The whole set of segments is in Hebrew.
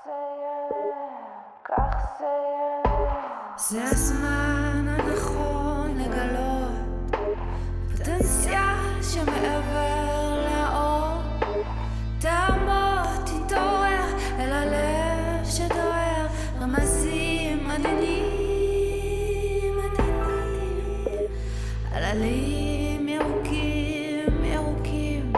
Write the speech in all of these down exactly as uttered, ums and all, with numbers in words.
זה יהיה, כך זה יהיה. זה הזמן הנכון לגלות פוטנציאל שמעבר לאור. תעמוד, תתעורר אל הלב שדוער, רמזים עדינים, עדינים, עללים ירוקים, ירוקים.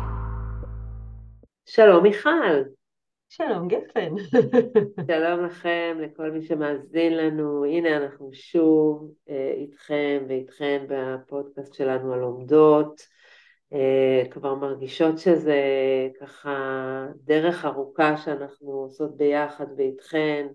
שלום מיכל. שלום גפן. שלום לכם, לכל מי שמאזין לנו. הנה אנחנו שוב אה, איתכם ואיתכן בפודקאסט שלנו על לומדות. אה, כבר מרגישות שזה ככה דרך ארוכה שאנחנו עושות ביחד ואיתכן,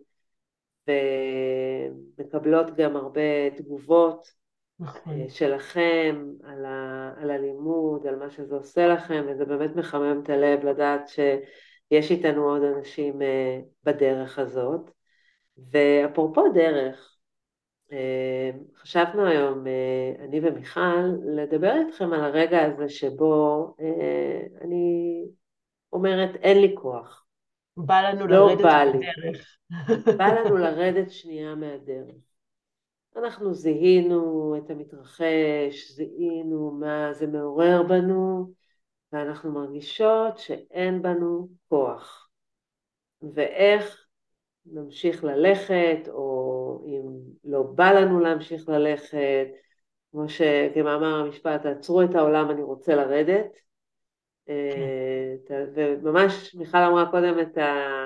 ומקבלות גם הרבה תגובות נכון. אה, שלכם על, ה, על הלימוד, על מה שזה עושה לכם, וזה באמת מחמם את הלב לדעת ש... יש איתנו עוד אנשים uh, בדרך הזאת. ואפרופו דרך, uh, חשבנו היום, uh, אני ומיכל, לדבר איתכם על הרגע הזה שבו uh, אני אומרת, אין לי כוח. בא לנו לא לרדת בא לי. בדרך. בא לנו לרדת שנייה מהדרך. אנחנו זיהינו את המתרחש, זיהינו מה זה מעורר בנו, ואנחנו מרגישות שאין בנו כוח. ואיך נמשיך ללכת, או אם לא בא לנו להמשיך ללכת, כמו שכמאמר המשפט, תעצרו את העולם, אני רוצה לרדת. וממש מיכל אמרה קודם את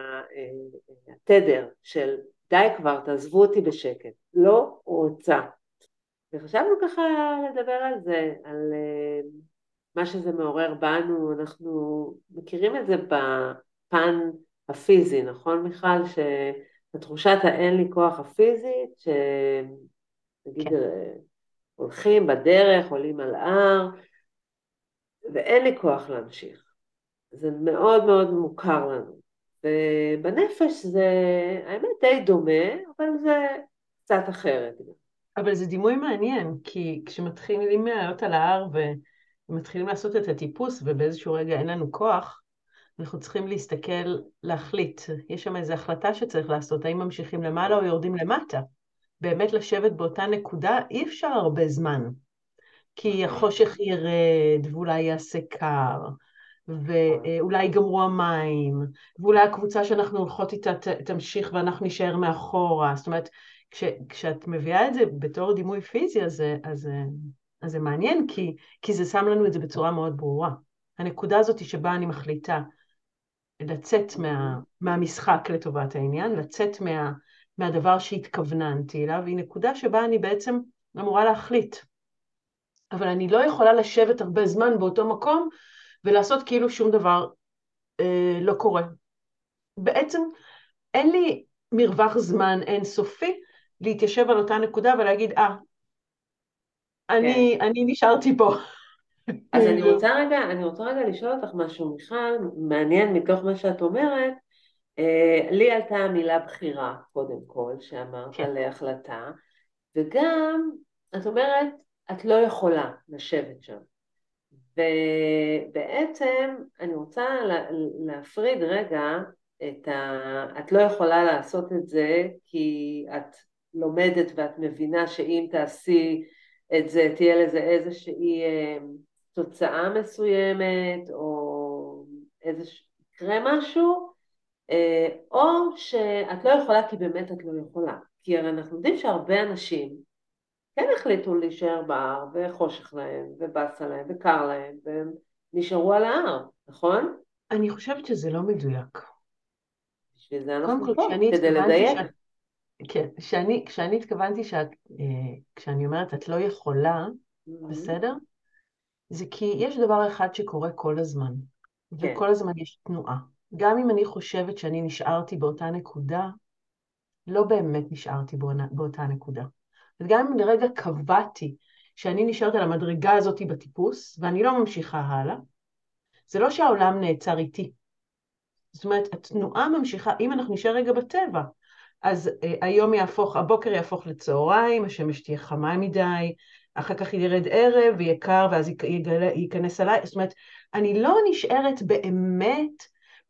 התדר של די כבר, תעזבו אותי בשקט, לא רוצה. וחשבנו ככה לדבר על זה, על מה שזה מעורר בנו. אנחנו מכירים את זה בפן הפיזי, נכון מיכל? שבתחושת האין לי כוח הפיזית, שנגיד כן. הולכים בדרך, עולים על הר, ואין לי כוח להמשיך. זה מאוד מאוד מוכר לנו. ובנפש זה, האמת די דומה, אבל זה קצת אחרת. אבל זה דימוי מעניין, כי כשמתחילים לעלות על ההר ומתחילים לעשות את הטיפוס, ובאיזשהו רגע אין לנו כוח, אנחנו צריכים להסתכל, להחליט. יש שם איזו החלטה שצריך לעשות, האם ממשיכים למעלה או יורדים למטה. באמת לשבת באותה נקודה אי אפשר הרבה זמן, כי החושך ירד, ואולי יעשה קר, ואולי יגמרו המים, ואולי הקבוצה שאנחנו הולכות איתה תמשיך ואנחנו נשאר מאחורה. זאת אומרת, כש, כשאת מביאה את זה בתור דימוי פיזי, אז, אז, אז זה מעניין, כי, כי זה שם לנו את זה בצורה מאוד ברורה. הנקודה הזאת שבה אני מחליטה לצאת מה, מהמשחק לטובת העניין, לצאת מה, מהדבר שהתכווננתי אליו, היא נקודה שבה אני בעצם אמורה להחליט. אבל אני לא יכולה לשבת הרבה זמן באותו מקום, ולעשות כאילו שום דבר אה, לא קורה. בעצם אין לי מרווח זמן אינסופי להתיישב על אותה נקודה ולהגיד, אה, אני, כן. אני נשארתי פה. אז אני רוצה רגע, אני רוצה רגע לשאול אותך משהו, מיכל, מעניין מתוך מה שאת אומרת. אה, לי עלתה המילה בחירה, קודם כל, שאמרת כן. על החלטה, וגם, את אומרת, את לא יכולה לשבת שם. ובעצם אני רוצה להפריד רגע את ה... את לא יכולה לעשות את זה כי את לומדת ואת מבינה שאם תעשי את זה תהיה לזה איזושהי תוצאה מסוימת או איזשהו יקרה משהו, או שאת לא יכולה כי באמת את לא יכולה. כי הרי אנחנו יודעים שהרבה אנשים כן החליטו להישאר בהר, וחושך להם, ובאסה להם, וקר להם, והם נשארו על ההר, נכון? אני חושבת שזה לא מדויק. בשביל זה קודם אנחנו כל, פה, כשאני כדי התכוונתי לדייק. שאת... כן, כשאני, כשאני התכוונתי שאת, אה, כשאני אומרת את לא יכולה, בסדר? זה כי יש דבר אחד שקורה כל הזמן, כן. וכל הזמן יש תנועה. גם אם אני חושבת שאני נשארתי באותה נקודה, לא באמת נשארתי באותה נקודה. וגם אם לרגע קבעתי שאני נשארת על המדרגה הזאת בטיפוס, ואני לא ממשיכה הלאה, זה לא שהעולם נעצר איתי. זאת אומרת, התנועה ממשיכה, אם אנחנו נשאר רגע בטבע, אז אה, היום יהפוך, הבוקר יהפוך לצהריים, השמש תהיה חמה מדי, אחר כך ירד ערב ויהיה קר, ואז ייכנס עליי. זאת אומרת, אני לא נשארת באמת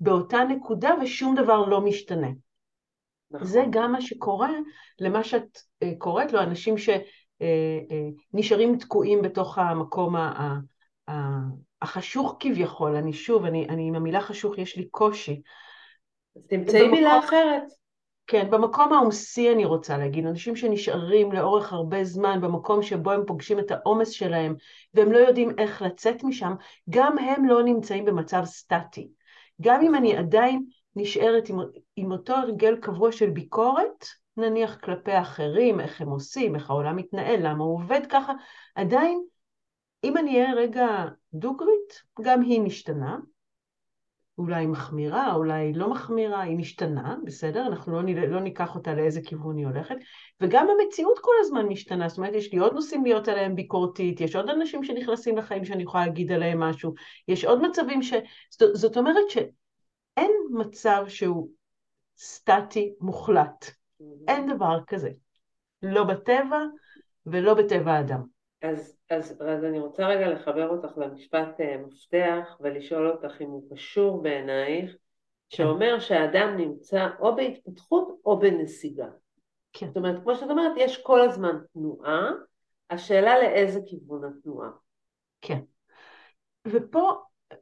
באותה נקודה ושום דבר לא משתנה. נכון. זה גם מה שקורה למה שאת uh, קוראת לו, אנשים שנשארים uh, uh, תקועים בתוך המקום ה- ה- החשוך כביכול. אני שוב, אני, אני עם המילה חשוך יש לי קושי. אז תמצאי מילה במקום, אחרת. כן, במקום העומסי אני רוצה להגיד, אנשים שנשארים לאורך הרבה זמן במקום שבו הם פוגשים את העומס שלהם, והם לא יודעים איך לצאת משם, גם הם לא נמצאים במצב סטטי. גם אם אני נכון. עדיין נשארת עם, עם אותו הרגל קבוע של ביקורת, נניח כלפי האחרים, איך הם עושים, איך העולם מתנהל, למה הוא עובד ככה, עדיין, אם אני אהיה רגע דוגרית, גם היא משתנה, אולי היא מחמירה, אולי היא לא מחמירה, היא משתנה, בסדר? אנחנו לא, לא ניקח אותה לאיזה כיוון היא הולכת, וגם המציאות כל הזמן משתנה, זאת אומרת, יש לי עוד נושאים להיות עליהם ביקורתית, יש עוד אנשים שנכנסים לחיים שאני יכולה להגיד עליהם משהו, יש עוד מצבים ש... זאת, זאת אומרת שאין מצב שהוא סטטי מוחלט, אין דבר כזה, לא בטבע ולא בטבע האדם. אז, אז, אז אני רוצה רגע לחבר אותך למשפט uh, מפתח ולשאול אותך אם הוא קשור בעינייך, כן. שאומר שהאדם נמצא או בהתפתחות או בנסיגה. כן. זאת אומרת, כמו שאת אומרת, יש כל הזמן תנועה, השאלה לאיזה כיוון התנועה. כן. ופה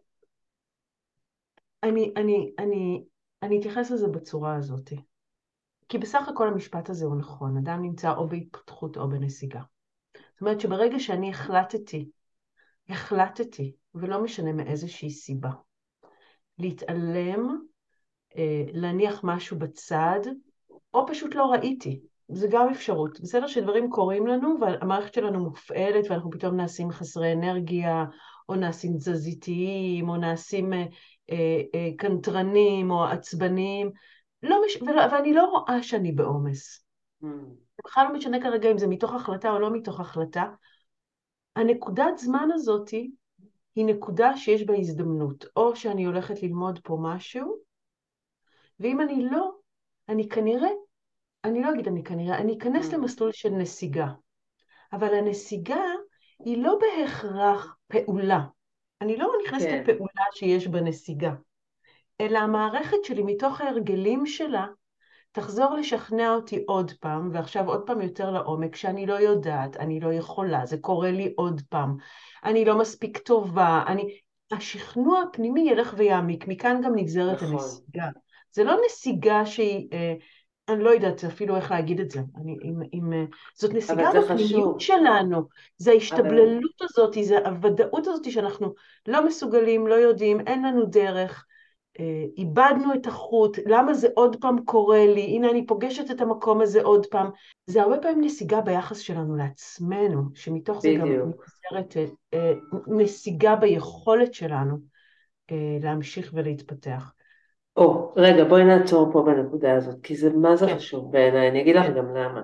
אני, אני, אני, אני אתייחס לזה בצורה הזאת. כי בסך הכל המשפט הזה הוא נכון, אדם נמצא או בהתפתחות או בנסיגה. זאת אומרת שברגע שאני החלטתי, החלטתי, ולא משנה מאיזושהי סיבה, להתעלם, אה, להניח משהו בצד, או פשוט לא ראיתי. זה גם אפשרות. בסדר שדברים קורים לנו, והמערכת שלנו מופעלת, ואנחנו פתאום נעשים חסרי אנרגיה, או נעשים תזזיתיים, או נעשים אה, אה, אה, קנטרנים, או עצבניים, לא מש... ולא, ואני לא רואה שאני בעומס. Hmm. בכלל לא משנה כרגע אם זה מתוך החלטה או לא מתוך החלטה. הנקודת זמן הזאת היא נקודה שיש בה הזדמנות, או שאני הולכת ללמוד פה משהו, ואם אני לא, אני כנראה, אני לא אגיד אני כנראה, אני אכנס Hmm. למסלול של נסיגה. אבל הנסיגה היא לא בהכרח פעולה. אני לא נכנסת כן. לפעולה שיש בה נסיגה, אלא המערכת שלי מתוך ההרגלים שלה, תחזור לשכנע אותי עוד פעם, ועכשיו עוד פעם יותר לעומק, שאני לא יודעת, אני לא יכולה, זה קורה לי עוד פעם, אני לא מספיק טובה, אני... השכנוע הפנימי ילך ויעמיק, מכאן גם נגזרת נכון. הנסיגה. זה לא נסיגה שהיא, אה, אני לא יודעת אפילו איך להגיד את זה, אני, עם, עם, אה, זאת נסיגה אבל זה בפנימיות חשוב. שלנו, זה אבל... ההשתבללות הזאת, זה הוודאות הזאת שאנחנו לא מסוגלים, לא יודעים, אין לנו דרך, איבדנו את החוט, למה זה עוד פעם קורה לי, הנה אני פוגשת את המקום הזה עוד פעם, זה הרבה פעמים נסיגה ביחס שלנו לעצמנו, שמתוך זה גם בדיוק. נגזרת נסיגה ביכולת שלנו להמשיך ולהתפתח. או, רגע, בואי נעצור פה בנקודה הזאת, כי זה מה זה כן. חשוב בעיניי, אני אגיד לך כן. גם למה.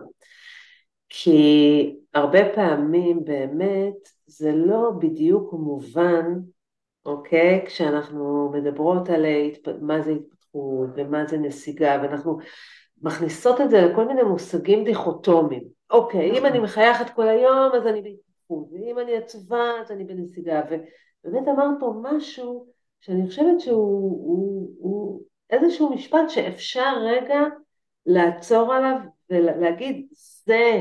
כי הרבה פעמים באמת זה לא בדיוק מובן, אוקיי? כשאנחנו מדברות על התפ... מה זה התפתחות ומה זה נסיגה, ואנחנו מכניסות את זה לכל מיני מושגים דיכוטומיים. אוקיי, אם אני נכון. מחייכת כל היום אז אני בהתפתחות, ואם אני עצובה אז אני בנסיגה, ובאמת אמרת פה משהו שאני חושבת שהוא הוא, הוא איזשהו משפט שאפשר רגע לעצור עליו ולהגיד, זה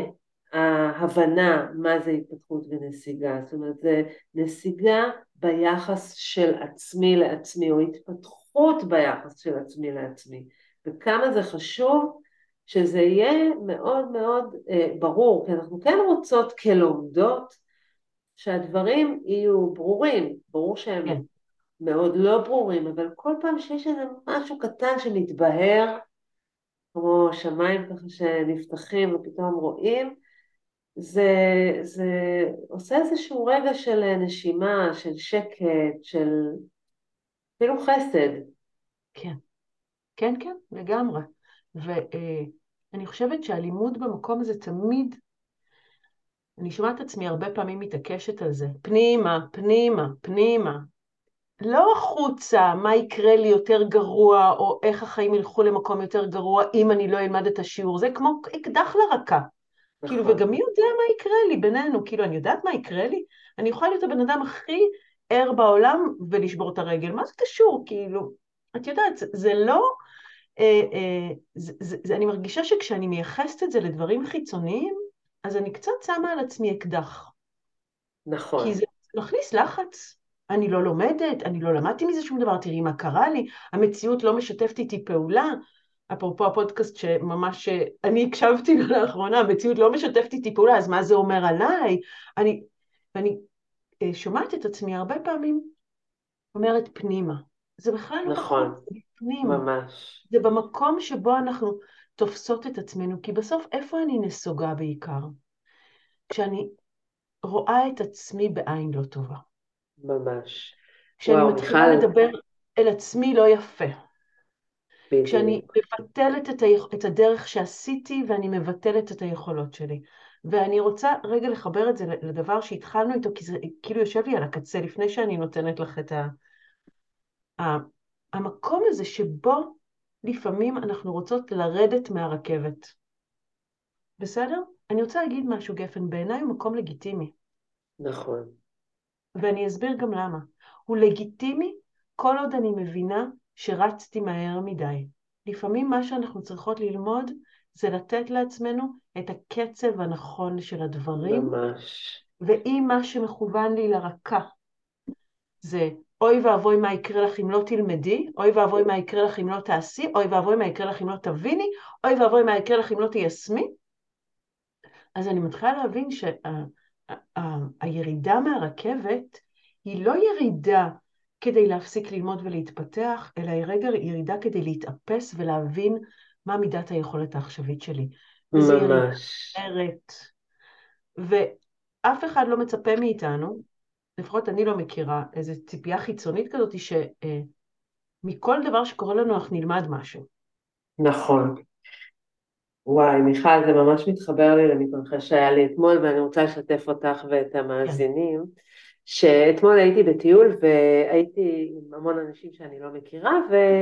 ההבנה מה זה התפתחות ונסיגה, זאת אומרת זה נסיגה ביחס של עצמי לעצמי, או התפתחות ביחס של עצמי לעצמי, וכמה זה חשוב שזה יהיה מאוד מאוד אה, ברור, כי אנחנו כן רוצות כלומדות שהדברים יהיו ברורים, ברור שהם כן. מאוד לא ברורים, אבל כל פעם שיש איזה משהו קטן שמתבהר, כמו שמיים ככה שנפתחים ופתאום רואים, זה, זה עושה איזשהו רגע של נשימה, של שקט, של אפילו חסד. כן. כן, כן, לגמרי. ואני חושבת שהלימוד במקום הזה תמיד, אני שומעת עצמי הרבה פעמים מתעקשת על זה, פנימה, פנימה, פנימה. לא החוצה, מה יקרה לי יותר גרוע, או איך החיים ילכו למקום יותר גרוע, אם אני לא אלמד את השיעור. זה כמו אקדח לרקה. כאילו, נכון. וגם מי יודע מה יקרה לי בינינו? כאילו, אני יודעת מה יקרה לי? אני יכולה להיות הבן אדם הכי ער בעולם ולשבור את הרגל. מה זה קשור? כאילו, את יודעת, זה, זה לא, אה, אה, זה, זה, זה, אני מרגישה שכשאני מייחסת את זה לדברים חיצוניים, אז אני קצת שמה על עצמי אקדח. כי נכון, זה מכניס לחץ. אני לא לומדת, אני לא למדתי מזה שום דבר, תראי מה קרה לי, המציאות לא משתפת איתי פעולה. אפרופו הפודקאסט שממש אני הקשבתי לו לאחרונה, המציאות לא משתפת איתי פעולה, אז מה זה אומר עליי? אני, ואני אה, שומעת את עצמי הרבה פעמים אומרת פנימה. זה בכלל לא נכון, בחוץ, זה בפנים. ממש, זה במקום שבו אנחנו תופסות את עצמנו, כי בסוף איפה אני נסוגה בעיקר? כשאני רואה את עצמי בעין לא טובה. ממש. כשאני וואו, מתחילה מיכל, לדבר אל עצמי לא יפה. כשאני בדיוק. מבטלת את, ה... את הדרך שעשיתי ואני מבטלת את היכולות שלי. ואני רוצה רגע לחבר את זה לדבר שהתחלנו איתו, כי זה כאילו יושב לי על הקצה לפני שאני נותנת לך את ה... ה... המקום הזה שבו לפעמים אנחנו רוצות לרדת מהרכבת. בסדר? אני רוצה להגיד משהו, גפן, בעיניי הוא מקום לגיטימי. נכון, ואני אסביר גם למה. הוא לגיטימי כל עוד אני מבינה שרצתי מהר מדי. לפעמים מה שאנחנו צריכות ללמוד זה לתת לעצמנו את הקצב הנכון של הדברים, ממש, ואם מה שמכוון לי לרקה זה אוי ואבוי מה יקרה לך אם לא תלמדי, אוי ואבוי מה יקרה לך אם לא תעשי, אוי ואבוי מה יקרה לך אם לא תביני, אוי ואבוי מה יקרה לך אם לא תיישמי, אז אני מתחילה להבין שהירידה מהרכבת היא לא ירידה כדי להפסיק ללמוד ולהתפתח, אלא היא רגע ירידה כדי להתאפס ולהבין מה מידת היכולת העכשווית שלי. וזו ירידה ממש, אחרת. ואף אחד לא מצפה מאיתנו, לפחות אני לא מכירה, איזו ציפייה חיצונית כזאת, שמכל דבר שקורה לנו אנחנו נלמד משהו. נכון. וואי, מיכל, זה ממש מתחבר לי למתרחש שהיה לי אתמול, ואני רוצה לשתף אותך ואת כן, המאזינים, שאתמול הייתי בטיול, והייתי עם המון אנשים שאני לא מכירה,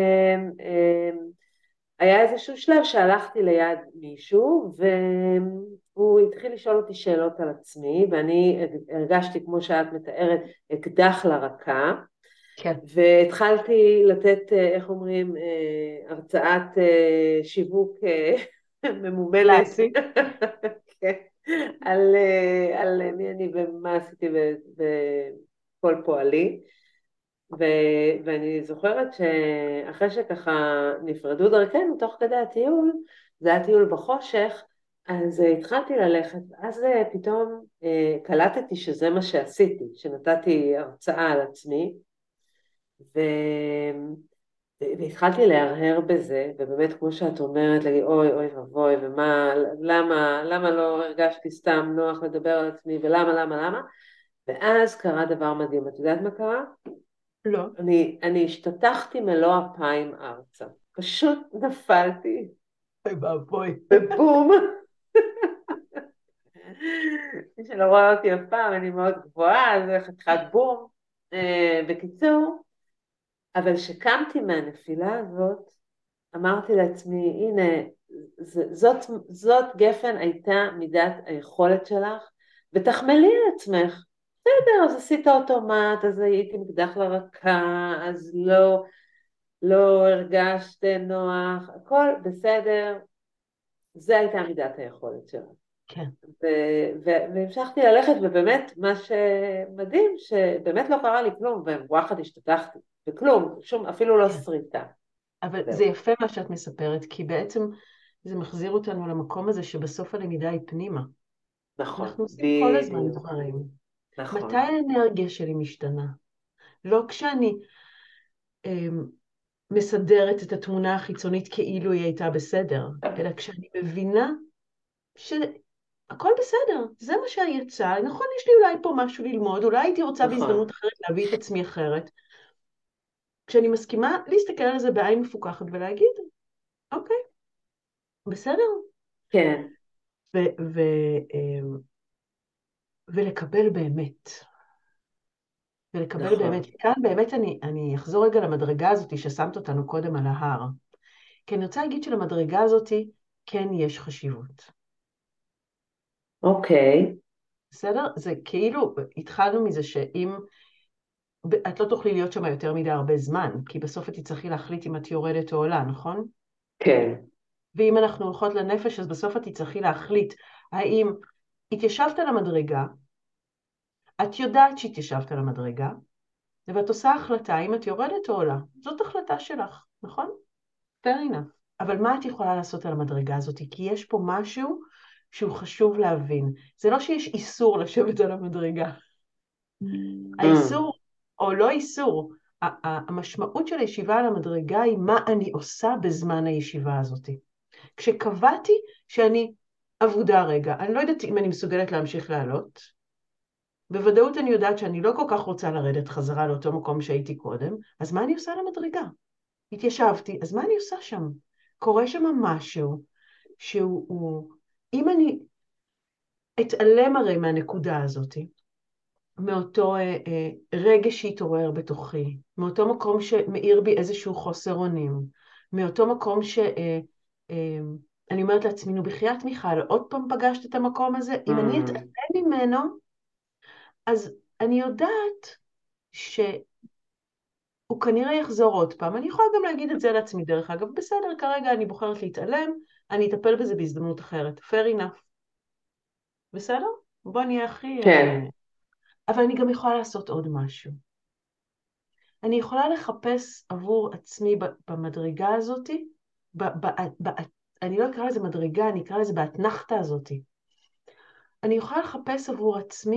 והיה איזשהו שלב שהלכתי ליד מישהו, והוא התחיל לשאול אותי שאלות על עצמי, ואני הרגשתי, כמו שאת מתארת, אקדח לרקה, כן. והתחלתי לתת, איך אומרים, הרצאת שיווק ממומנת, קלאסי. כן, על, על מי אני ומה עשיתי וכל פועלי, ו, ואני זוכרת שאחרי שככה נפרדו דרכנו תוך כדי הטיול, זה היה טיול בחושך, אז התחלתי ללכת, אז פתאום קלטתי שזה מה שעשיתי, שנתתי הרצאה על עצמי, ו... והתחלתי להרהר בזה, ובאמת כמו שאת אומרת, להגיד אוי אוי ואבוי, ומה, למה, למה לא הרגשתי סתם נוח לדבר על עצמי, ולמה, למה, למה, ואז קרה דבר מדהים, את יודעת מה קרה? לא. אני, אני השתתחתי מלוא אפיים ארצה, פשוט נפלתי, אוי ואבוי. בבום, מי שלא רואה אותי אף פעם, אני מאוד גבוהה, זה חתיכת בום, בקיצור, אבל שקמתי מהנפילה הזאת, אמרתי לעצמי, הנה, זאת, זאת גפן הייתה מידת היכולת שלך, ותחמלי על עצמך. בסדר, אז עשית אוטומט, אז הייתי מקדח לרקה, אז לא, לא הרגשת נוח, הכל בסדר, זה הייתה מידת היכולת שלך. כן. והמשכתי ללכת, ובאמת מה שמדהים, שבאמת לא קרה לי כלום, וואחד השתתחתי, וכלום, שום, אפילו לא כן. שריטה. אבל זהו. זה יפה מה שאת מספרת, כי בעצם זה מחזיר אותנו למקום הזה שבסוף הלמידה היא פנימה. נכון, אנחנו עושים כל הזמן בדיוק, דברים. נכון, מתי האנרגיה שלי משתנה? לא כשאני אמ, מסדרת את התמונה החיצונית כאילו היא הייתה בסדר, אלא כשאני מבינה שהכל בסדר, זה מה שיצא, נכון, יש לי אולי פה משהו ללמוד, אולי הייתי רוצה נכון, בהזדמנות אחרת להביא את עצמי אחרת. כשאני מסכימה להסתכל על זה בעין מפוקחת ולהגיד, אוקיי, בסדר. כן, ו- ו- אמ, ולקבל באמת. ולקבל נכון, באמת. כאן באמת אני, אני אחזור רגע למדרגה הזאת ששמת אותנו קודם על ההר. כי אני רוצה להגיד שלמדרגה הזאת כן יש חשיבות. אוקיי, בסדר? זה כאילו, התחלנו מזה שאם את לא תוכלי להיות שם יותר מדי הרבה זמן, כי בסוף את תצטרכי להחליט אם את יורדת או עולה, נכון? כן. ואם אנחנו הולכות לנפש, אז בסוף את תצטרכי להחליט האם התיישבת על המדרגה, את יודעת שהתיישבת על המדרגה, ואת עושה החלטה אם את יורדת או עולה. זאת החלטה שלך, נכון? fair enough. אבל מה את יכולה לעשות על המדרגה הזאת? כי יש פה משהו שהוא חשוב להבין. זה לא שיש איסור לשבת על המדרגה. האיסור, או לא איסור, המשמעות של הישיבה על המדרגה היא מה אני עושה בזמן הישיבה הזאת. כשקבעתי שאני עבודה רגע, אני לא יודעת אם אני מסוגלת להמשיך לעלות, בוודאות אני יודעת שאני לא כל כך רוצה לרדת חזרה לאותו מקום שהייתי קודם, אז מה אני עושה על המדרגה? התיישבתי, אז מה אני עושה שם? קורה שם משהו שהוא, הוא, אם אני אתעלם הרי מהנקודה הזאת, מאותו אה, אה, רגש שהתעורר בתוכי, מאותו מקום שמאיר בי איזשהו חוסר אונים, מאותו מקום ש... אה, אה, אני אומרת לעצמי, נו בחייאת מיכל, עוד פעם פגשת את המקום הזה? אם אני אתעלם ממנו, אז אני יודעת שהוא כנראה יחזור עוד פעם. אני יכולה גם להגיד את זה לעצמי דרך אגב, בסדר, כרגע אני בוחרת להתעלם, אני אטפל בזה בהזדמנות אחרת. fair enough. בסדר? בוא נהיה הכי... כן. אבל אני גם יכולה לעשות עוד משהו. אני יכולה לחפש עבור עצמי במדרגה הזאת, ב, ב, ב, אני לא אקרא לזה מדרגה, אני אקרא לזה בהתנחתה הזאת. אני יכולה לחפש עבור עצמי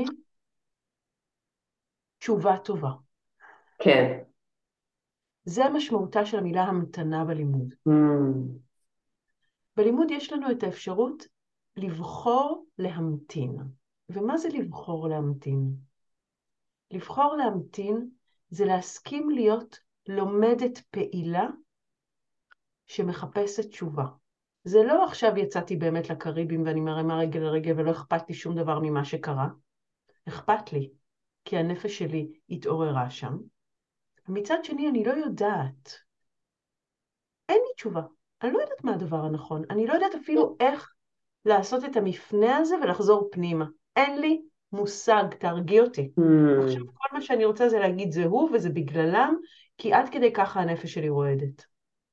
תשובה טובה. כן. זה המשמעותה של המילה המתנה בלימוד. Mm. בלימוד יש לנו את האפשרות לבחור להמתין. ומה זה לבחור להמתין? לבחור להמתין זה להסכים להיות לומדת פעילה שמחפשת תשובה. זה לא עכשיו יצאתי באמת לקריבים ואני מרימה רגל לרגל ולא אכפת לי שום דבר ממה שקרה. אכפת לי, כי הנפש שלי התעוררה שם. מצד שני אני לא יודעת. אין לי תשובה. אני לא יודעת מה הדבר הנכון. אני לא יודעת אפילו איך לעשות את המפנה הזה ולחזור פנימה. אין לי מושג, תרגיע אותי. Mm. עכשיו כל מה שאני רוצה זה להגיד זה הוא וזה בגללם, כי עד כדי ככה הנפש שלי רועדת.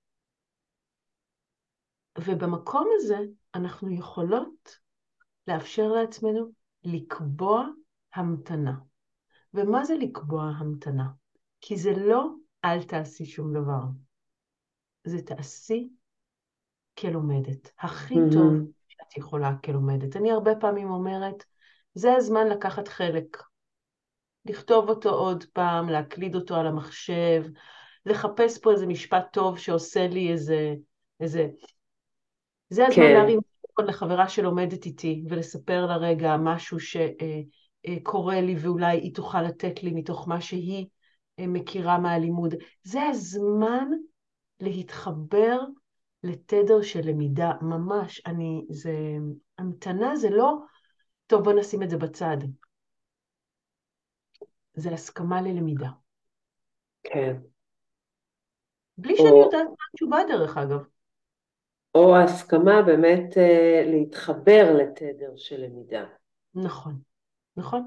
ובמקום הזה אנחנו יכולות לאפשר לעצמנו לקבוע המתנה. ומה זה לקבוע המתנה? כי זה לא אל תעשי שום דבר. זה תעשי כלומדת. הכי Mm-hmm. טוב שאת יכולה כלומדת. אני הרבה פעמים אומרת, זה הזמן לקחת חלק. לכתוב אותו עוד פעם, להקליד אותו על המחשב, לחפש פה איזה משפט טוב שעושה לי איזה... איזה... זה הזמן כן. להרים לחברה שלומדת איתי, ולספר לה רגע משהו שקורה לי, ואולי היא תוכל לתת לי מתוך מה שהיא מכירה מהלימוד. זה הזמן להתחבר לתדר של למידה, ממש. אני, זה, המתנה זה לא, טוב בוא נשים את זה בצד. זה הסכמה ללמידה. כן. בלי או... שאני יודעת מה התשובה דרך אגב. או הסכמה באמת אה, להתחבר לתדר של למידה. נכון, נכון.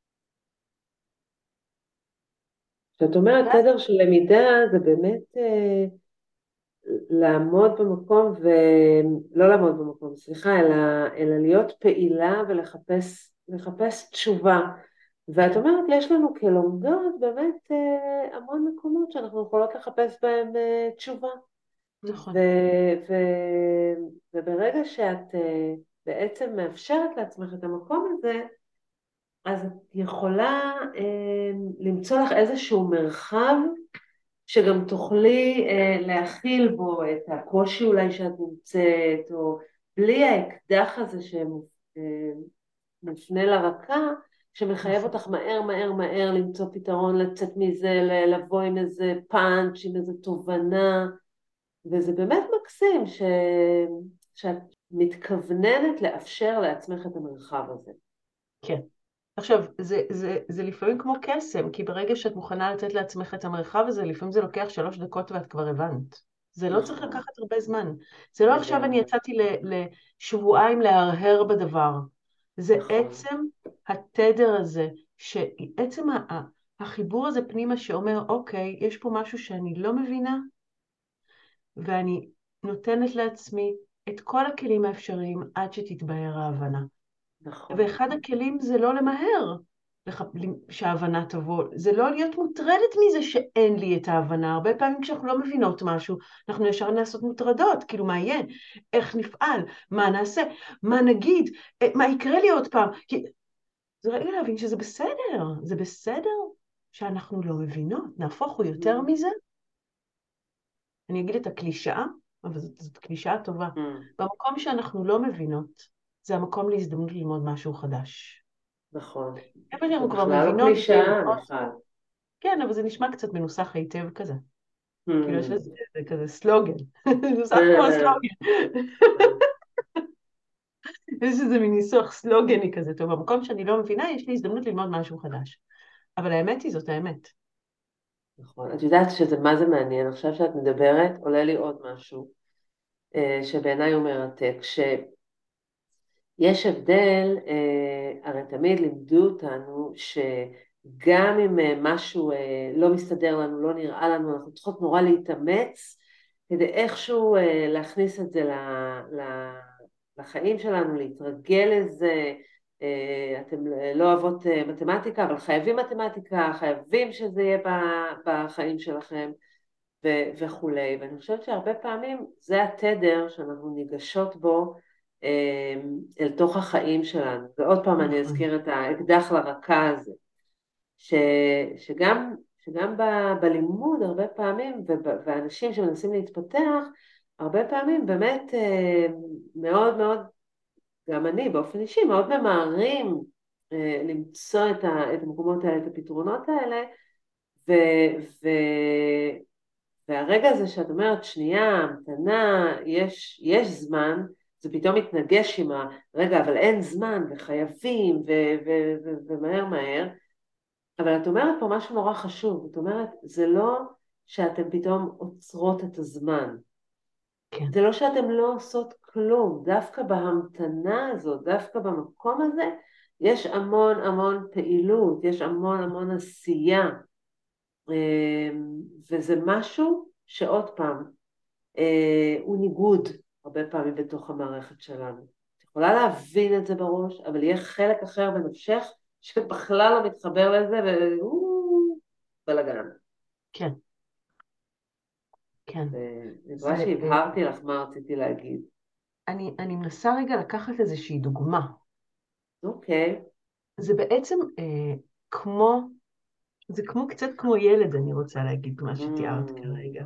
זאת אומרת, תדר של למידה זה באמת אה, לעמוד במקום, ולא לעמוד במקום, סליחה, אלא, אלא להיות פעילה ולחפש לחפש תשובה. ואת אומרת, יש לנו כלומדות באמת אה, המון מקומות שאנחנו יכולות לחפש בהם אה, תשובה. נכון. ו, ו, וברגע שאת אה, בעצם מאפשרת לעצמך את המקום הזה, אז את יכולה אה, למצוא לך איזשהו מרחב שגם תוכלי אה, להכיל בו את הקושי אולי שאת נמצאת, או בלי האקדח הזה שמופנה לרקה, שמחייב נכון. אותך מהר מהר מהר למצוא פתרון, לצאת מזה, לבוא עם איזה פאנץ', עם איזה תובנה, וזה באמת מקסים ש... שאת מתכווננת לאפשר לעצמך את המרחב הזה. כן. עכשיו, זה, זה, זה לפעמים כמו קסם, כי ברגע שאת מוכנה לתת לעצמך את המרחב הזה, לפעמים זה לוקח שלוש דקות ואת כבר הבנת. זה לא צריך לקחת הרבה זמן. זה לא עכשיו אני יצאתי לשבועיים להרהר בדבר. זה עצם התדר הזה, שעצם החיבור הזה פנימה שאומר, אוקיי, יש פה משהו שאני לא מבינה, ואני נותנת לעצמי את כל הכלים האפשריים עד שתתבהר ההבנה. נכון. ואחד הכלים זה לא למהר לח- שההבנה תבוא, זה לא להיות מוטרדת מזה שאין לי את ההבנה. הרבה פעמים כשאנחנו לא מבינות משהו, אנחנו ישר נעשות מוטרדות, כאילו מה יהיה, איך נפעל, מה נעשה, מה נגיד, אה, מה יקרה לי עוד פעם. כי... זה רגע להבין שזה בסדר, זה בסדר שאנחנו לא מבינות, נהפוך הוא יותר מזה. אני אגיד את הקלישאה, אבל זאת, זאת קלישאה טובה. Mm, במקום שאנחנו לא מבינות, זה המקום להזדמנות ללמוד משהו חדש. נכון. איפה זה שאנחנו כבר בכלל לא מבינות קלישאה, ויודעות, מיכל. כן, אבל זה נשמע קצת מנוסח היטב כזה. כאילו יש Mm. לזה זה כזה סלוגן, זה מנוסח כמו סלוגן. יש איזה מין ניסוח סלוגני כזה, טוב, במקום שאני לא מבינה, יש לי הזדמנות ללמוד משהו חדש. אבל האמת היא זאת האמת. נכון. את יודעת שזה מה זה מעניין, עכשיו שאת מדברת, עולה לי עוד משהו, אה, שבעיניי הוא מרתק, שיש הבדל, אה, הרי תמיד לימדו אותנו, שגם אם אה, משהו אה, לא מסתדר לנו, לא נראה לנו, אנחנו צריכות נורא להתאמץ, כדי איכשהו אה, להכניס את זה ל, ל, לחיים שלנו, להתרגל לזה. אה, אתם לא אוהבות אה, מתמטיקה, אבל חייבים מתמטיקה, חייבים שזה יהיה ב- בחיים שלכם. ו- וכולי, ואני חושבת שהרבה פעמים זה התדר שאנחנו ניגשות בו אה, אל תוך החיים שלנו. ועוד פעם אני נכון. אזכיר את האקדח לרקה הזה, ש, שגם, שגם ב, בלימוד הרבה פעמים, וב, ואנשים שמנסים להתפתח, הרבה פעמים באמת אה, מאוד מאוד, גם אני באופן אישי, מאוד ממהרים אה, למצוא את, ה, את המקומות האלה, את הפתרונות האלה, ו, ו, והרגע הזה שאת אומרת, שנייה, המתנה, יש, יש זמן, זה פתאום מתנגש עם הרגע, אבל אין זמן, וחייבים, ו- ו- ו- ומהר מהר, אבל את אומרת פה משהו נורא חשוב, את אומרת, זה לא שאתם פתאום עוצרות את הזמן, כן. זה לא שאתם לא עושות כלום, דווקא בהמתנה הזאת, דווקא במקום הזה, יש המון המון פעילות, יש המון המון עשייה, וזה משהו שעוד פעם, הוא ניגוד הרבה פעמים בתוך המערכת שלנו. את יכולה להבין את זה בראש, אבל יהיה חלק אחר בנפשך שבכלל לא מתחבר לזה, והוא בלגן. כן. כן. אני רואה זה, שהבהרתי לך מה רציתי להגיד. אני, אני מנסה רגע לקחת איזושהי דוגמה. אוקיי. זה בעצם אה, כמו, זה כמו קצת כמו ילד, אני רוצה להגיד מה שתיארת כרגע.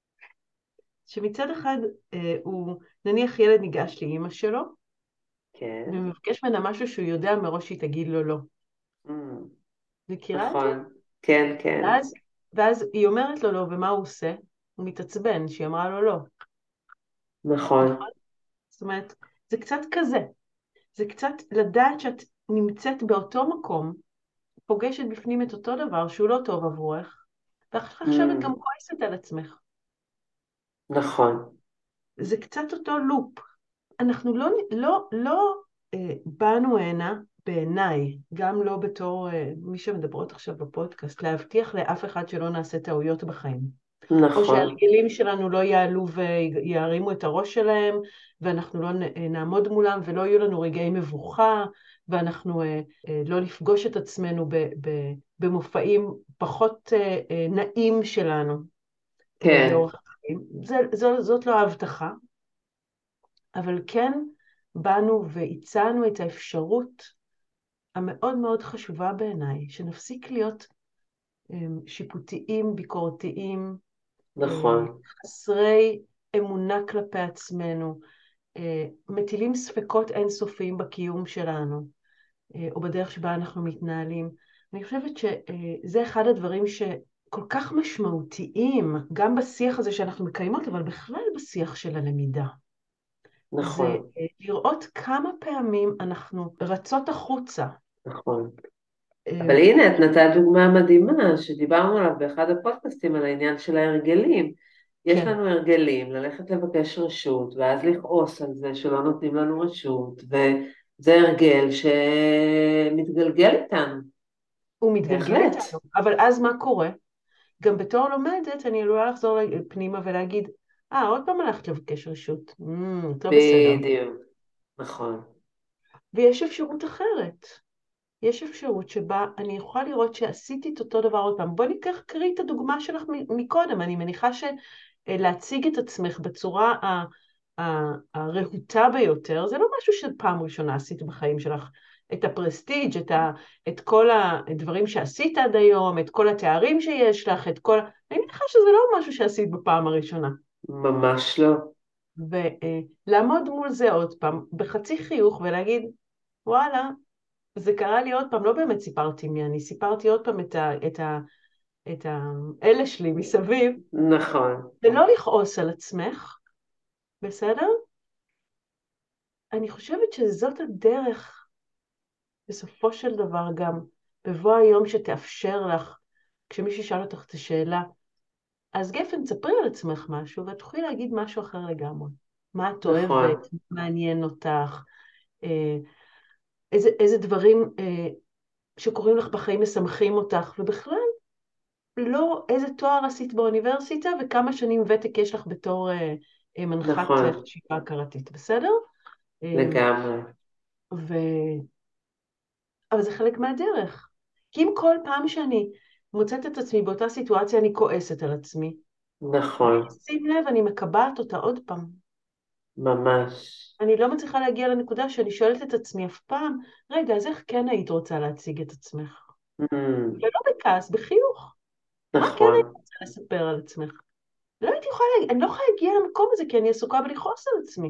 שמצד אחד אה, הוא, נניח ילד ניגש לאמא שלו, כן. ומבקש ממנה משהו שהוא יודע מראש שהיא תגיד לו לא. מכירה את זה? נכון. כן, כן. ואז, ואז היא אומרת לו לא, ומה הוא עושה? הוא מתעצבן שהיא אמרה לו לא. נכון. זאת אומרת, זה קצת כזה. זה קצת לדעת שאת נמצאת באותו מקום, פוגשת בפנים את אותו דבר שהוא לא טוב עבורך, ועכשיו את גם כועסת על עצמך. נכון. זה קצת אותו לופ. אנחנו לא, לא, לא אה, באנו הנה, בעיניי, גם לא בתור אה, מי שמדברות עכשיו בפודקאסט, להבטיח לאף אחד שלא נעשה טעויות בחיים. נכון. או שהרגלים שלנו לא יעלו ויערימו את הראש שלהם, ואנחנו לא נעמוד מולם, ולא יהיו לנו רגעי מבוכה, ואנחנו אה, אה, לא נפגוש את עצמנו ב, ב, במופעים פחות אה, אה, נעים שלנו. כן. לאורך החיים. זה, זו, זאת לא ההבטחה, אבל כן באנו והצענו את האפשרות המאוד מאוד חשובה בעיניי, שנפסיק להיות um, שיפוטיים, ביקורתיים, נכון. חסרי אמונה כלפי עצמנו, מטילים ספקות אינסופיים בקיום שלנו, או בדרך שבה אנחנו מתנהלים. אני חושבת שזה אחד הדברים שכל כך משמעותיים, גם בשיח הזה שאנחנו מקיימות, אבל בכלל בשיח של הלמידה. נכון. זה לראות כמה פעמים אנחנו רצות החוצה. נכון. אבל הנה, את נתת דוגמה מדהימה, שדיברנו עליו באחד הפודקאסטים על העניין של ההרגלים. יש כן. לנו הרגלים ללכת לבקש רשות, ואז לכעוס על זה שלא נותנים לנו רשות, וזה הרגל שמתגלגל איתנו. הוא מתגלגל בהחלט. איתנו, אבל אז מה קורה? גם בתור לומדת אני עלולה לחזור פנימה ולהגיד, אה, עוד פעם הלכת לבקש רשות, mm, לא בסדר. בדיוק, נכון. ויש אפשרות אחרת. יש אפשרות שבה אני יכולה לראות שעשיתי את אותו דבר עוד פעם. בואי ניקח, קריא את הדוגמה שלך מקודם. אני מניחה שלהציג את עצמך בצורה ה- ה- הרהוטה ביותר, זה לא משהו שפעם ראשונה עשית בחיים שלך. את הפרסטיג', את, ה, את כל הדברים שעשית עד היום, את כל התארים שיש לך, את כל... אני מניחה שזה לא משהו שעשית בפעם הראשונה. ממש לא. ולעמוד מול זה עוד פעם, בחצי חיוך ולהגיד, וואלה, זה קרה לי עוד פעם, לא באמת סיפרתי מי אני, סיפרתי עוד פעם את ה... את ה... את האלה שלי מסביב, נכון. ולא לכעוס על עצמך, בסדר? אני חושבת שזאת הדרך, בסופו של דבר גם, בבוא היום שתאפשר לך, כשמישהו שאל אותך את השאלה, אז גפן, תספרי על עצמך משהו, ואת תוכלי להגיד משהו אחר לגמרי. מה את נכון. אוהבת, מה מעניין אותך, אה, איזה, איזה דברים אה, שקורים לך בחיים משמחים אותך, ובכלל, לא איזה תואר עשית באוניברסיטה וכמה שנים ותק יש לך בתור אה, אה, מנחת אה, נכון. חשיבה הכרתית, בסדר? אה, לגמרי. ו... אבל זה חלק מהדרך. כי אם כל פעם שאני מוצאת את עצמי באותה סיטואציה אני כועסת על עצמי, בלי נכון. לשים לב אני מקבעת אותה עוד פעם. ממש. אני לא מצליחה להגיע לנקודה שאני שואלת את עצמי אף פעם, רגע, אז איך כן היית רוצה להציג את עצמך? Mm, ולא בכעס, בחיוך. מה כן היית נכון. רוצה לספר על עצמך? לא הייתי יכולה, להגיע- אני לא יכולה להגיע למקום הזה כי אני עסוקה בלכעוס על עצמי.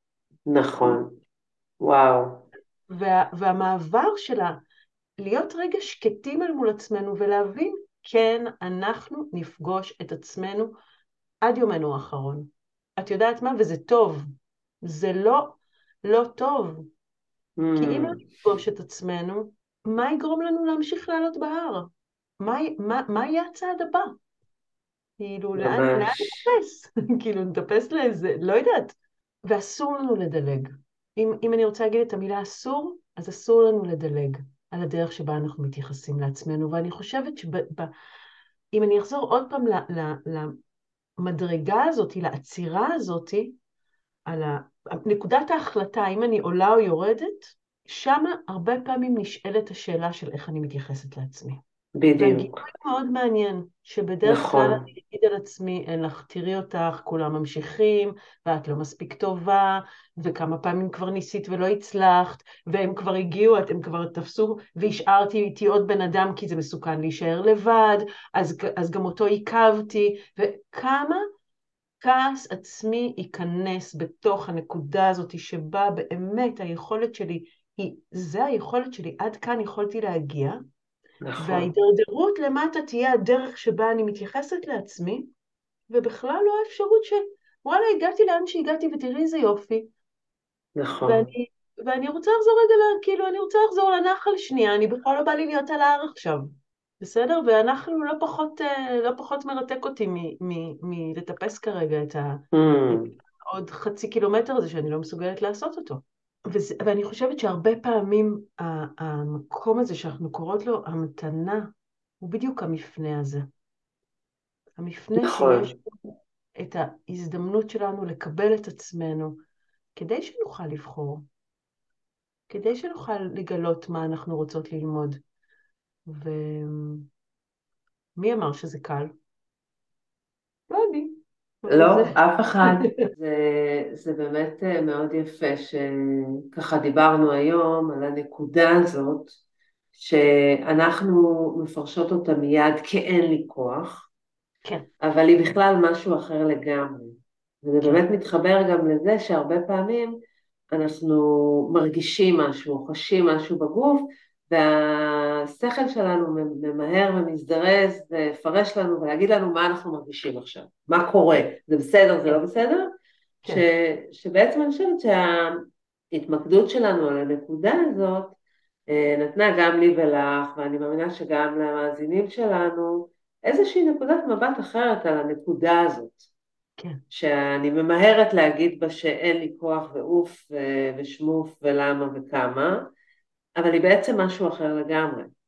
נכון. וואו. וה, והמעבר שלה, להיות רגע שקטים אל מול עצמנו ולהבין, כן, אנחנו נפגוש את עצמנו עד יומנו האחרון. את יודעת מה? וזה טוב. זה לא, לא טוב. כי אם לא Mm, נפגוש את עצמנו, מה יגרום לנו להמשיך לעלות בהר? מה, מה, מה יהיה הצעד הבא? כאילו, לאן, לאן ממש. נטפס? כאילו, נטפס לאיזה, לא יודעת. ואסור לנו לדלג. אם, אם אני רוצה להגיד את המילה אסור, אז אסור לנו לדלג על הדרך שבה אנחנו מתייחסים לעצמנו. ואני חושבת שאם אני אחזור עוד פעם ל, ל, למדרגה הזאת, לעצירה הזאת, על ה, נקודת ההחלטה, אם אני עולה או יורדת, שמה הרבה פעמים נשאלת השאלה של איך אני מתייחסת לעצמי. והגיבוי בדיוק. מאוד מעניין, שבדרך כלל נכון. אני אגיד על עצמי, אין לך, תראי אותך, כולם ממשיכים, ואת לא מספיק טובה, וכמה פעמים כבר ניסית ולא הצלחת, והם כבר הגיעו, אתם כבר תפסו, והשארתי איתי עוד בן אדם, כי זה מסוכן להישאר לבד, אז, אז גם אותו עיכבתי, וכמה כעס עצמי ייכנס בתוך הנקודה הזאת, שבה באמת היכולת שלי היא, זה היכולת שלי, עד כאן יכולתי להגיע, נכון. וההידרדרות למטה תהיה הדרך שבה אני מתייחסת לעצמי, ובכלל לא האפשרות ש... וואלה, הגעתי לאן שהגעתי ותראי איזה יופי. נכון. ואני, ואני רוצה לחזור רגע, ל- כאילו, אני רוצה לחזור לנחל שנייה, אני בכלל לא בא לי להיות על ההר עכשיו. בסדר? ואנחנו לא פחות, אה, לא פחות מרתק אותי מ- מ- מלטפס כרגע את ה... את Mm, עוד חצי קילומטר הזה שאני לא מסוגלת לעשות אותו. וזה, ואני חושבת שהרבה פעמים ה- המקום הזה שאנחנו קוראות לו המתנה, הוא בדיוק המפנה הזה. המפנה נכון. שיש פה את ההזדמנות שלנו לקבל את עצמנו, כדי שנוכל לבחור, כדי שנוכל לגלות מה אנחנו רוצות ללמוד. ומי אמר שזה קל? לא אני. אבל לא, זה... אף אחד. זה, זה באמת אה, מאוד יפה שככה דיברנו היום על הנקודה הזאת, שאנחנו מפרשות אותה מיד כאין לי כוח, כן, אבל היא בכלל משהו אחר לגמרי. וזה כן, באמת מתחבר גם לזה שהרבה פעמים אנחנו מרגישים משהו, חשים משהו בגוף, והשכל שלנו ממהר ומזדרז לפרש לנו ולהגיד לנו מה אנחנו מרגישים עכשיו, מה קורה, כן, זה בסדר, זה כן, לא בסדר, ש, כן, שבעצם אני חושבת שההתמקדות שלנו על הנקודה הזאת אה, נתנה גם לי ולך, ואני מאמינה שגם למאזינים שלנו, איזושהי נקודת מבט אחרת על הנקודה הזאת. כן, שאני ממהרת להגיד בה שאין לי כוח ואוף ו- ושמוף ולמה וכמה, אבל היא בעצם משהו אחר לגמרי.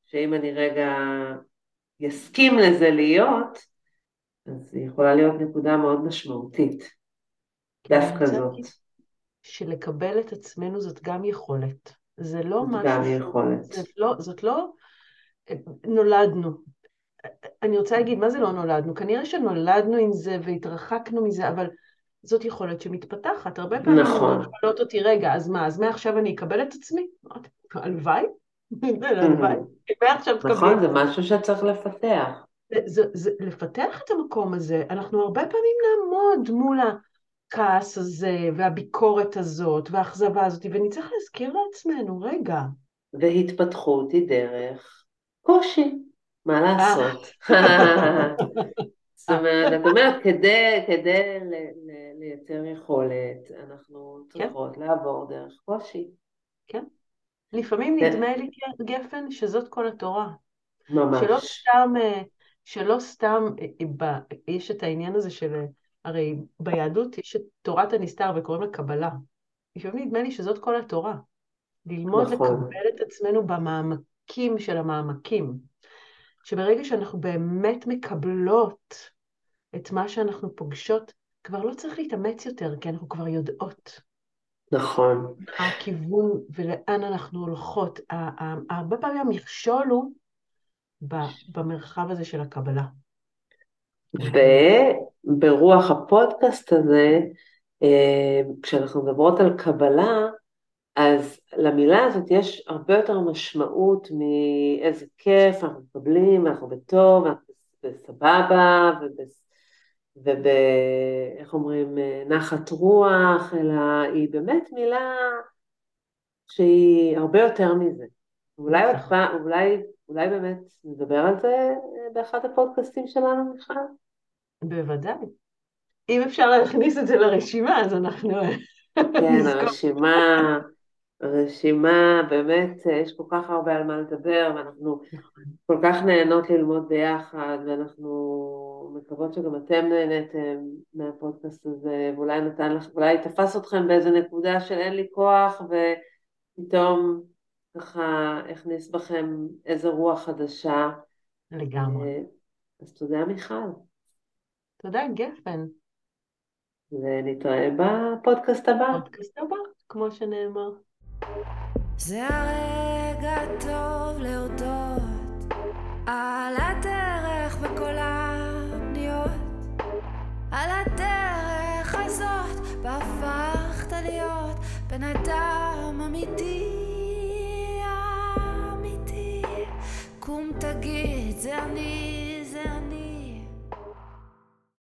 שאם אני רגע יסכים לזה להיות, אז היא יכולה להיות נקודה מאוד משמעותית, אני דווקא רוצה זאת. להגיד שלקבל את עצמנו זאת גם יכולת. זה לא זאת משהו גם שהוא, יכולת. זאת לא, זאת לא, נולדנו. אני רוצה להגיד, מה זה לא נולדנו? כנראה שנולדנו עם זה והתרחקנו מזה, אבל זאת יכולת שמתפתחת. הרבה פעמים אומרים, נכון. שואלות אותי, רגע, אז מה, אז מעכשיו אני אקבל את עצמי? אמרתי, הלוואי, הלוואי, מעכשיו תקבלי נכון, את זה עצמי. משהו שצריך לפתח. זה, זה, זה, לפתח את המקום הזה, אנחנו הרבה פעמים נעמוד מול הכעס הזה, והביקורת הזאת, והאכזבה הזאת, ונצטרך להזכיר לעצמנו, רגע. והתפתחות היא דרך קושי, מה אה, לעשות? זאת אומרת, את אומרת, כדי, כדי ל- ל- לייצר יכולת, אנחנו כן, צריכות לעבור דרך קושי. כן. לפעמים כן, נדמה לי, גפן, שזאת כל התורה. שלא ממש. סתם, אה, שלא סתם, אה, אה, ב- יש את העניין הזה של, אה, הרי ביהדות יש את תורת הנסתר וקוראים לה קבלה. לפעמים נדמה לי שזאת כל התורה. ללמוד נכון, לקבל את עצמנו במעמקים של המעמקים. שברגע שאנחנו באמת מקבלות את מה שאנחנו פוגשות, כבר לא צריך להתאמץ יותר, כי אנחנו כבר יודעות נכון. מה הכיוון ולאן אנחנו הולכות. ה- ה- הרבה פעמים המכשול הוא ב- במרחב הזה של הקבלה. וברוח הפודקאסט הזה, אה, כשאנחנו מדברות על קבלה, אז למילה הזאת יש הרבה יותר משמעות מאיזה כיף, אנחנו מקבלים, אנחנו בטוב, אנחנו בסבבה, ובס... וב... איך אומרים, נחת רוח, אלא היא באמת מילה שהיא הרבה יותר מזה. אולי עוד בטח, פעם, אולי, אולי באמת נדבר על זה באחד הפודקאסטים שלנו, מיכל? בוודאי. אם אפשר להכניס את זה לרשימה, אז אנחנו כן, נזכור. הרשימה, הרשימה, באמת, יש כל כך הרבה על מה לדבר, ואנחנו נכון. כל כך נהנות ללמוד ביחד, ואנחנו מקוות שגם אתם נהניתם מהפודקאסט הזה, ואולי נתן לך, אולי תפס אתכם באיזה נקודה של אין לי כוח, ופתאום ככה הכניס בכם איזה רוח חדשה. לגמרי. אז תודה מיכל, תודה, גפן. ונתראה בפודקאסט הבא. פודקאסט הבא, כמו שנאמר. זה הרגע טוב להודות על הדרך וכל הפניות, על הדרך הזאת והפכת להיות בן אדם אמיתי, אמיתי. קום תגיד זה אני